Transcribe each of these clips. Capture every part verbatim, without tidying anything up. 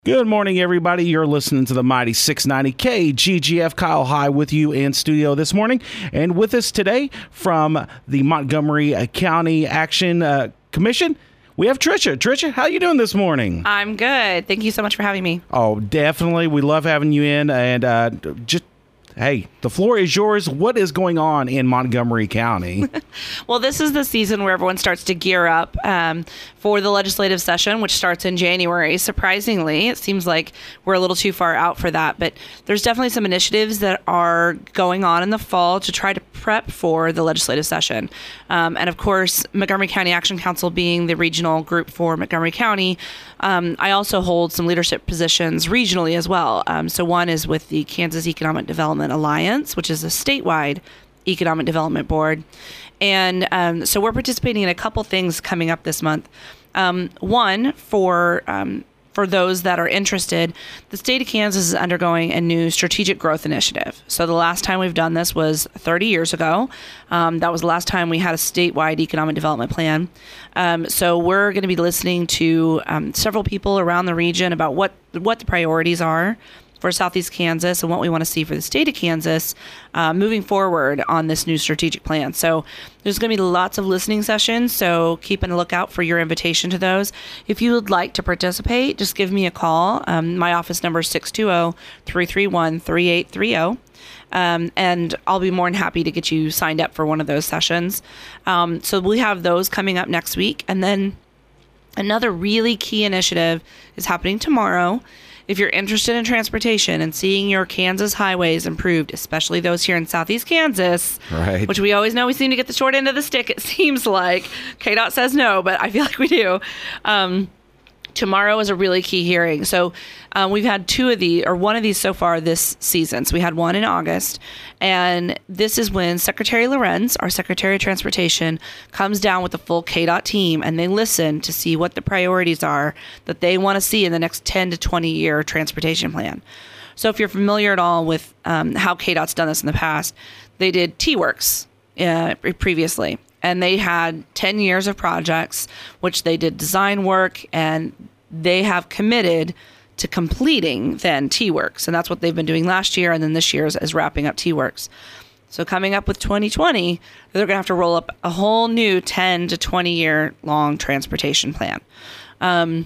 Good morning, everybody. You're listening to the Mighty six ninety K G G F. Kyle High with you in studio this morning. And with us today from the Montgomery County Action uh, Commission, we have Tricia. Tricia, how you doing this morning? I'm good. Thank you so much for having me. Oh, definitely. We love having you in. And uh, just, hey, the floor is yours. What is going on in Montgomery County? Well, this is the season where everyone starts to gear up um, for the legislative session, which starts in January. Surprisingly, it seems like we're a little too far out for that, but there's definitely some initiatives that are going on in the fall to try to prep for the legislative session. Um, and of course, Montgomery County Action Council being the regional group for Montgomery County, um, I also hold some leadership positions regionally as well. Um, so one is with the Kansas Economic Development Alliance, which is a statewide economic development board. And um, so we're participating in a couple things coming up this month. Um, one, for um, for those that are interested, the state of Kansas is undergoing a new strategic growth initiative. So the last time we've done this was thirty years ago. Um, that was the last time we had a statewide economic development plan. Um, so we're going to be listening to um, several people around the region about what what the priorities are for Southeast Kansas and what we want to see for the state of Kansas uh, moving forward on this new strategic plan. So there's going to be lots of listening sessions, so keep a lookout for your invitation to those. If you would like to participate, just give me a call. Um, my office number is six two zero, three three one, three eight three zero. Um, and I'll be more than happy to get you signed up for one of those sessions. Um, so we have those coming up next week. And then another really key initiative is happening tomorrow. If you're interested in transportation and seeing your Kansas highways improved, especially those here in Southeast Kansas, right, which we always know we seem to get the short end of the stick, it seems like. K DOT says no, but I feel like we do. Um, tomorrow is a really key hearing. So um, we've had two of these, or one of these so far this season. So we had one in August. And this is when Secretary Lorenz, our Secretary of Transportation, comes down with the full K DOT team and they listen to see what the priorities are that they want to see in the next ten to twenty year transportation plan. So if you're familiar at all with um, how K DOT's done this in the past, they did T-Works uh, previously. And they had ten years of projects, which they did design work, and they have committed to completing then T-Works. And that's what they've been doing last year, and then this year is, is wrapping up T-Works. So coming up with twenty twenty, they're going to have to roll up a whole new ten to twenty year long transportation plan. Um,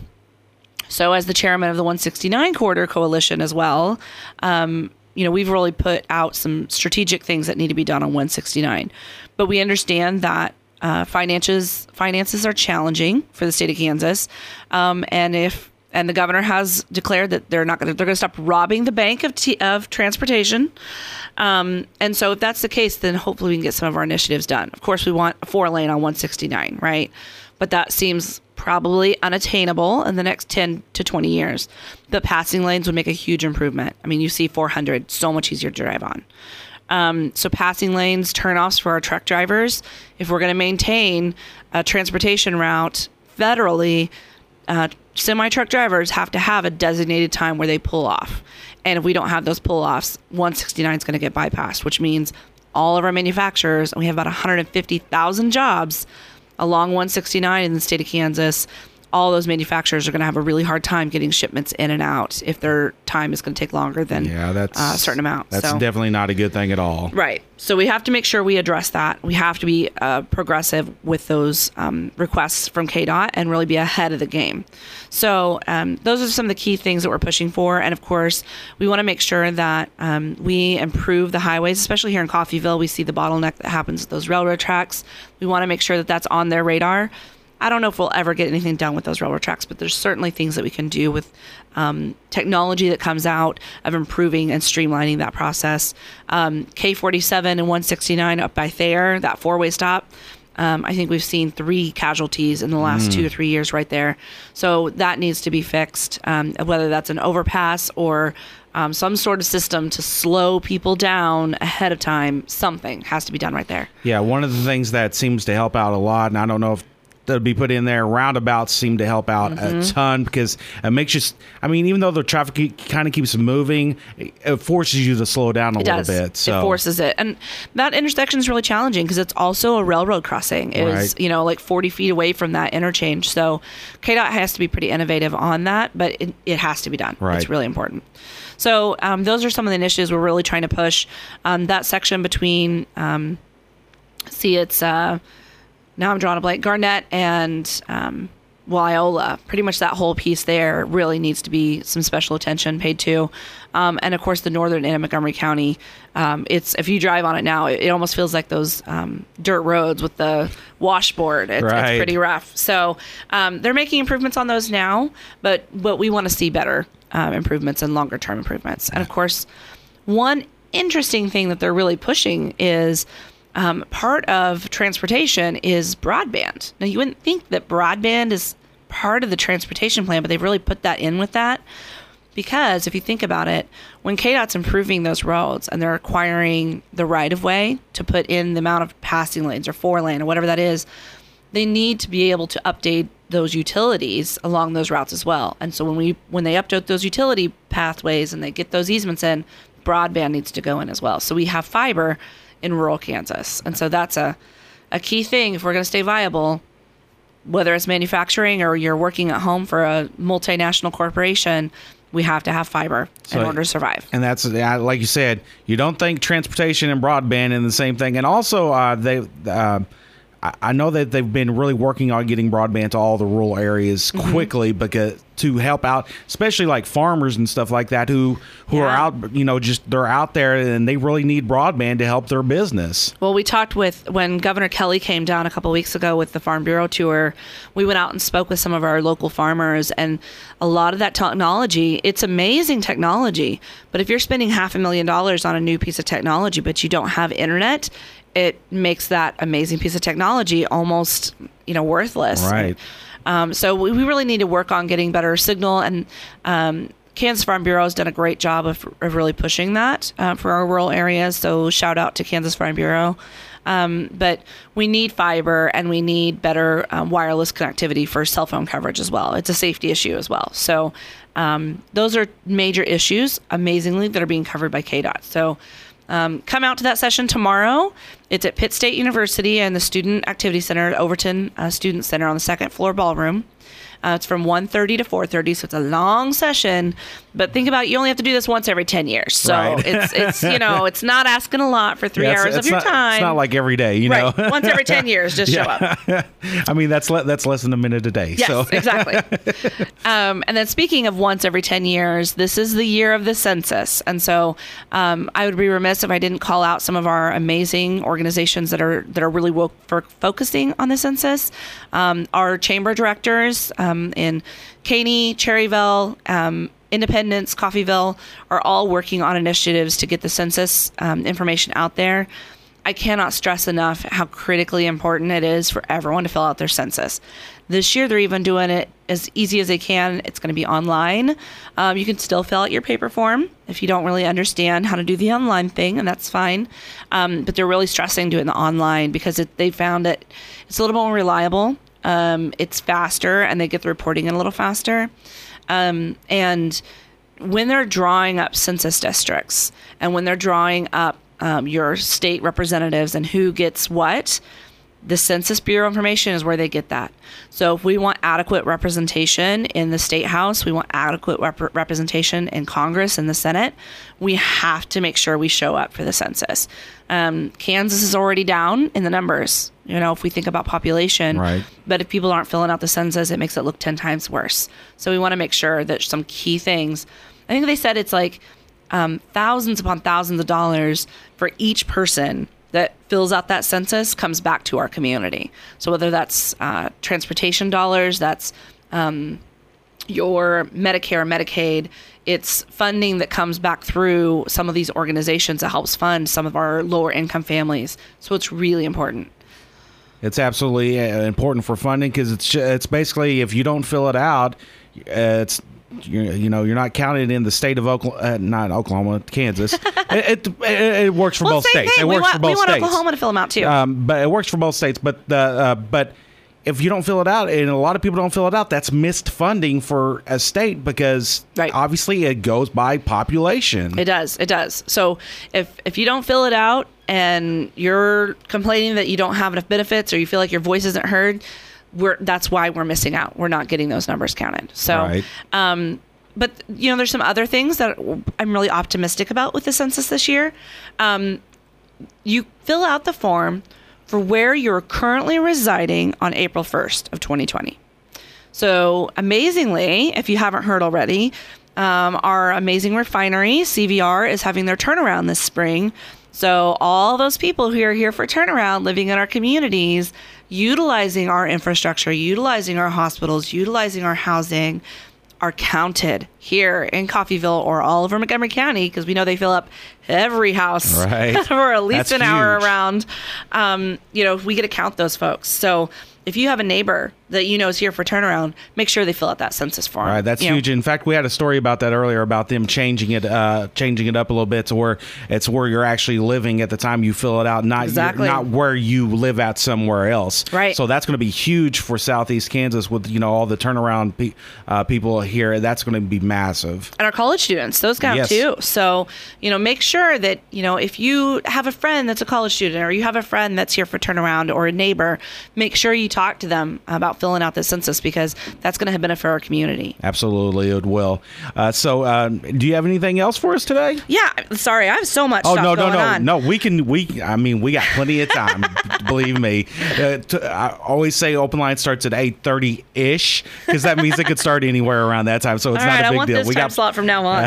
so as the chairman of the one sixty-nine Corridor Coalition as well, um, you know, we've really put out some strategic things that need to be done on one sixty-nine. But we understand that uh, finances finances are challenging for the state of Kansas, um, and if and the governor has declared that they're not going to they're going to stop robbing the bank of t- of transportation. Um, and so if that's the case, then hopefully we can get some of our initiatives done. Of course, we want a four lane on one sixty-nine, right? But that seems probably unattainable in the next ten to twenty years. The passing lanes would make a huge improvement. I mean, you see four hundred, so much easier to drive on. Um, so passing lanes, turnoffs for our truck drivers. If we're going to maintain a transportation route federally, uh, semi-truck drivers have to have a designated time where they pull off. And if we don't have those pull-offs, one sixty-nine is going to get bypassed, which means all of our manufacturers, and we have about one hundred fifty thousand jobs along one sixty-nine in the state of Kansas, all those manufacturers are going to have a really hard time getting shipments in and out if their time is going to take longer than yeah, that's, uh, a certain amount. That's so, definitely not a good thing at all. Right. So we have to make sure we address that. We have to be uh, progressive with those um, requests from K DOT and really be ahead of the game. So um, those are some of the key things that we're pushing for. And of course, we want to make sure that um, we improve the highways, especially here in Coffeyville. We see the bottleneck that happens with those railroad tracks. We want to make sure that that's on their radar. I don't know if we'll ever get anything done with those railroad tracks, but there's certainly things that we can do with um, technology that comes out of improving and streamlining that process. Um, K forty-seven and one sixty-nine up by Thayer, that four-way stop, um, I think we've seen three casualties in the last mm. two or three years right there. So that needs to be fixed, um, whether that's an overpass or um, some sort of system to slow people down ahead of time. Something has to be done right there. Yeah, one of the things that seems to help out a lot, and I don't know if to be put in there. Roundabouts seem to help out mm-hmm. a ton because it makes you, I mean, even though the traffic kind of keeps moving, it forces you to slow down a it little does. bit. So. It forces it. And that intersection is really challenging because it's also a railroad crossing. It right. is, you know, like forty feet away from that interchange. So K D O T has to be pretty innovative on that, but it, it has to be done. Right. It's really important. So um, those are some of the initiatives we're really trying to push. Um, that section between, um, see, it's... Uh, Now I'm drawing a blank. Garnett and um, Wyola, pretty much that whole piece there really needs to be some special attention paid to. Um, and of course, the northern end of Montgomery County. Um, it's if you drive on it now, it, it almost feels like those um, dirt roads with the washboard. It's, right. it's pretty rough. So um, they're making improvements on those now, but but we want to see better um, improvements and longer term improvements. And of course, one interesting thing that they're really pushing is. Um, part of transportation is broadband. Now, you wouldn't think that broadband is part of the transportation plan, but they've really put that in with that. Because if you think about it, when K D O T's improving those roads and they're acquiring the right-of-way to put in the amount of passing lanes or four lane or whatever that is, they need to be able to update those utilities along those routes as well. And so when we when they update those utility pathways and they get those easements in, broadband needs to go in as well. So we have fiber in rural Kansas. And so that's a, a key thing if we're going to stay viable, whether it's manufacturing or you're working at home for a multinational corporation, we have to have fiber so, in order to survive. And that's, like you said, you don't think transportation and broadband in the same thing. And also, uh, they, uh, I know that they've been really working on getting broadband to all the rural areas mm-hmm. quickly because to help out, especially like farmers and stuff like that who who yeah. are out, you know, just they're out there and they really need broadband to help their business. Well, we talked with when Governor Kelly came down a couple of weeks ago with the Farm Bureau tour. We went out and spoke with some of our local farmers, and a lot of that technology, it's amazing technology. But if you're spending half a million dollars on a new piece of technology, but you don't have internet, it makes that amazing piece of technology almost, you know, worthless. Right. Um, so we, we really need to work on getting better signal, and um, Kansas Farm Bureau has done a great job of, of really pushing that uh, for our rural areas. So shout out to Kansas Farm Bureau. Um, but we need fiber and we need better um, wireless connectivity for cell phone coverage as well. It's a safety issue as well. So um, those are major issues, amazingly, that are being covered by K D O T. So Um, come out to that session tomorrow. It's at Pitt State University and the Student Activity Center, Overton uh, Student Center on the second floor ballroom. Uh, it's from one thirty to four thirty, so it's a long session. But think about it, you only have to do this once every ten years. So right. it's, it's you know, it's not asking a lot for three yeah, hours it's of your not, time. It's not like every day, you right. know. Once every ten years, just yeah. show up. I mean, that's le- that's less than a minute a day. Yes, so. exactly. Um, and then speaking of once every ten years, this is the year of the census. And so um, I would be remiss if I didn't call out some of our amazing organizations that are that are really wo- for focusing on the census. Um, our chamber directors um, in Caney, Cherryville, um, Independence, Coffeyville are all working on initiatives to get the census um, information out there. I cannot stress enough how critically important it is for everyone to fill out their census. This year, they're even doing it as easy as they can. It's going to be online. Um, you can still fill out your paper form if you don't really understand how to do the online thing, and that's fine. Um, but they're really stressing doing the online because it, they found that it's a little more reliable. Um, it's faster, and they get the reporting in a little faster. Um, and when they're drawing up census districts and when they're drawing up um, your state representatives and who gets what, the Census Bureau information is where they get that. So if we want adequate representation in the State House, we want adequate rep- representation in Congress and the Senate, we have to make sure we show up for the census. Um, Kansas is already down in the numbers, you know, if we think about population. Right. But if people aren't filling out the census, it makes it look ten times worse. So we want to make sure that some key things, I think they said it's like um, thousands upon thousands of dollars for each person that fills out that census comes back to our community. So whether that's uh, transportation dollars, that's um, your Medicare, Medicaid, it's funding that comes back through some of these organizations that helps fund some of our lower income families. So it's really important. It's absolutely important for funding because it's it's basically if you don't fill it out, uh, it's you, you know you're not counted in the state of Oklahoma, uh, not Oklahoma, Kansas. it, it it works for well, both same states. Thing. It we works want, for both we want states. Oklahoma to fill them out too. Um, but it works for both states. But the uh, but if you don't fill it out, and a lot of people don't fill it out, that's missed funding for a state because Right. obviously it goes by population. It does. It does. So if if you don't fill it out and you're complaining that you don't have enough benefits or you feel like your voice isn't heard, we're that's why we're missing out. We're not getting those numbers counted. So, Right. um, but you know, there's some other things that I'm really optimistic about with the census this year. Um, you fill out the form for where you're currently residing on April first of twenty twenty. So amazingly, if you haven't heard already, um, our amazing refinery, C V R, is having their turnaround this spring. So all those people who are here for turnaround, living in our communities, utilizing our infrastructure, utilizing our hospitals, utilizing our housing, are counted here in Coffeyville or all over Montgomery County, because we know they fill up every house Right. for at least That's an hour huge. around. Um, you know, we get to count those folks. So if you have a neighbor that you know is here for turnaround, make sure they fill out that census form. All right, that's You know, huge. In fact, we had a story about that earlier about them changing it, uh, changing it up a little bit to where it's where you're actually living at the time you fill it out, not Exactly. not where you live at somewhere else. Right. So that's going to be huge for Southeast Kansas with you know all the turnaround pe- uh, people here. That's going to be massive. And our college students, those count Yes. too. So, you know, make sure that, you know, if you have a friend that's a college student or you have a friend that's here for turnaround or a neighbor, make sure you talk to them about filling out the census because that's going to benefit our community. Absolutely, it will. Uh, so, uh, do you have anything else for us today? Yeah. Sorry. I have so much Oh stuff no no going no on. no! We can we I mean we got plenty of time. Believe me. Uh, t- I always say open line starts at eight thirty ish because that means it could start anywhere around that time. So it's All not right, a I big want deal. this We time got slot from now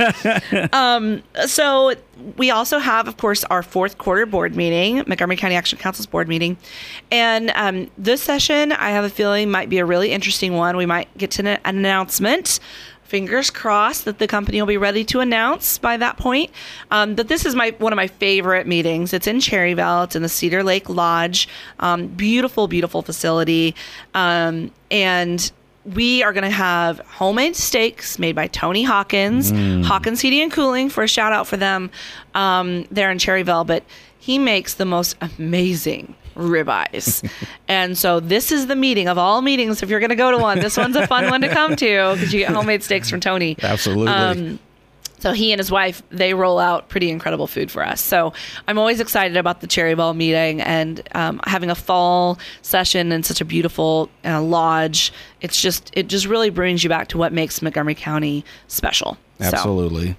on. um, so we also have, of course, our fourth quarter board meeting, Montgomery County Action Council's board meeting. And um, this session, I have a feeling, might be a really interesting one. We might get to an announcement. Fingers crossed that the company will be ready to announce by that point. Um, but this is my one of my favorite meetings. It's in Cherryville. It's in the Cedar Lake Lodge. Um, beautiful, beautiful facility. Um, and we are going to have homemade steaks made by Tony Hawkins, Mm. Hawkins Heating and Cooling, for a shout out for them um, there in Cherryville. But he makes the most amazing ribeyes. And so this is the meeting of all meetings. If you're going to go to one, this one's a fun one to come to because you get homemade steaks from Tony. absolutely. Um, so he and his wife, they roll out pretty incredible food for us. So I'm always excited about the Cherryville meeting and um, having a fall session in such a beautiful uh, lodge. It's just, it just really brings you back to what makes Montgomery County special. So, absolutely.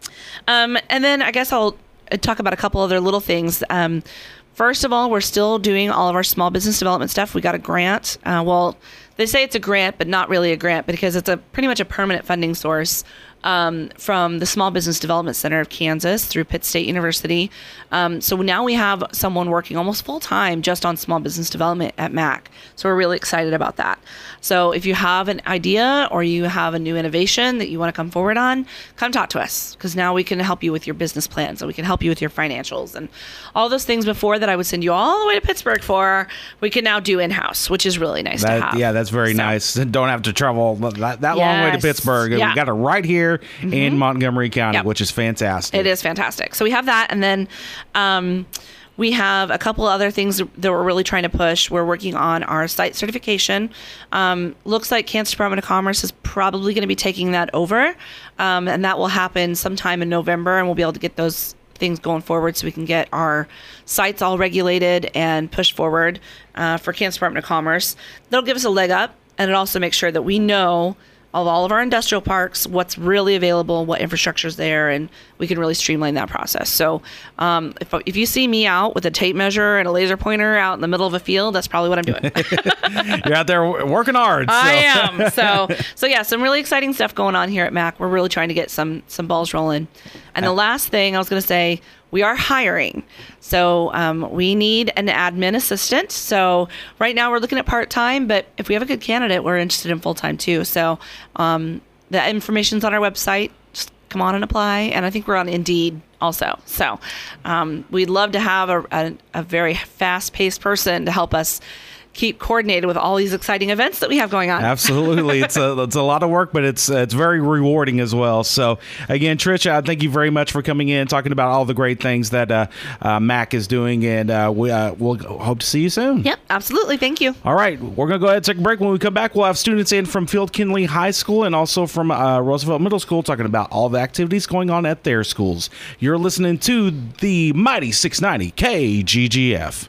um, and then I guess I'll uh, talk about a couple other little things. Um, first of all, we're still doing all of our small business development stuff. We got a grant. Uh, well, they say it's a grant, but not really a grant because it's a pretty much a permanent funding source um, from the Small Business Development Center of Kansas through Pitt State University. Um, so now we have someone working almost full time just on small business development at M A C. So we're really excited about that. So if you have an idea or you have a new innovation that you want to come forward on, come talk to us because now we can help you with your business plans and we can help you with your financials and all those things before that I would send you all the way to Pittsburgh for, we can now do in-house, which is really nice to That, have. yeah, that's very So- nice. Don't have to travel that, that long way to Yes. Pittsburgh. Yeah. We got it right here in Montgomery County, Yep. which is fantastic. It is fantastic. So we have that. And then um, we have a couple other things that we're really trying to push. We're working on our site certification. Um, looks like Kansas Department of Commerce is probably going to be taking that over. Um, and that will happen sometime in November. And we'll be able to get those things going forward so we can get our sites all regulated and pushed forward uh, for Kansas Department of Commerce. That'll give us a leg up. And it also makes sure that we know of all of our industrial parks, what's really available, what infrastructure is there, and we can really streamline that process. So um, if, if you see me out with a tape measure and a laser pointer out in the middle of a field, that's probably what I'm doing. You're out there working hard. So. I am. So, so yeah, some really exciting stuff going on here at M A C. We're really trying to get some some balls rolling. And the last thing I was going to say, we are hiring. So um, we need an admin assistant. So right now we're looking at part-time, but if we have a good candidate, we're interested in full-time too. So um, the information's on our website. Just come on and apply. And I think we're on Indeed also. So um, we'd love to have a, a, a very fast-paced person to help us keep coordinated with all these exciting events that we have going on. Absolutely. It's a, it's a lot of work, but it's, uh, it's very rewarding as well. So again, Trish, uh, thank you very much for coming in, talking about all the great things that uh, uh, M A C is doing, and uh, we, uh, we'll hope to see you soon. Yep, absolutely. Thank you. All right. We're going to go ahead and take a break. When we come back, we'll have students in from Field Kinley High School and also from uh, Roosevelt Middle School talking about all the activities going on at their schools. You're listening to the Mighty six ninety K G G F.